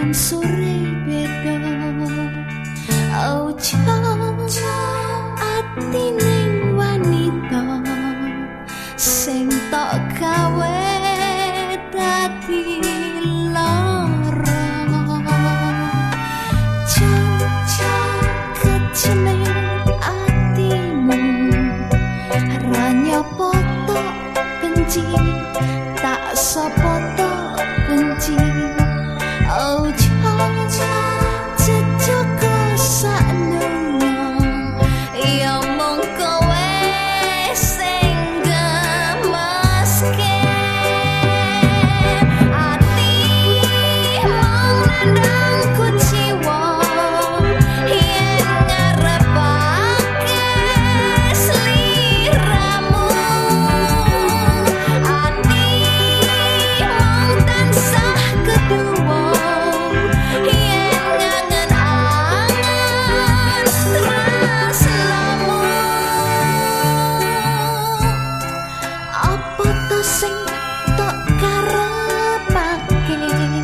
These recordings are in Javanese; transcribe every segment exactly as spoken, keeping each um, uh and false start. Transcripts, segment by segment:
sore beda ojo ati ning wanita sing tok gawe dadi lara jauh keceme atimu ranya poto benci tak sapa tok benci ojo jejoko saknono ya mung kowe sing gemeske ati mung nandang kuciwa yen ngarepake sliramu ati mung tansah kedua sing tok karepake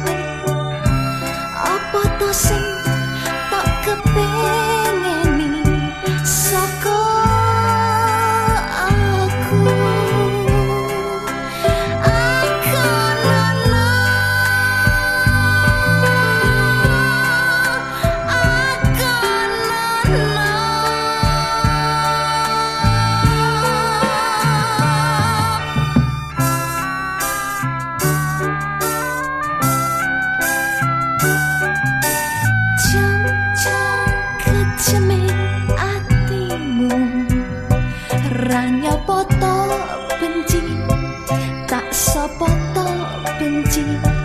apa to sing tok kepengeni saka aku aku nono aku nono ranya poto benci tak sapa tok benci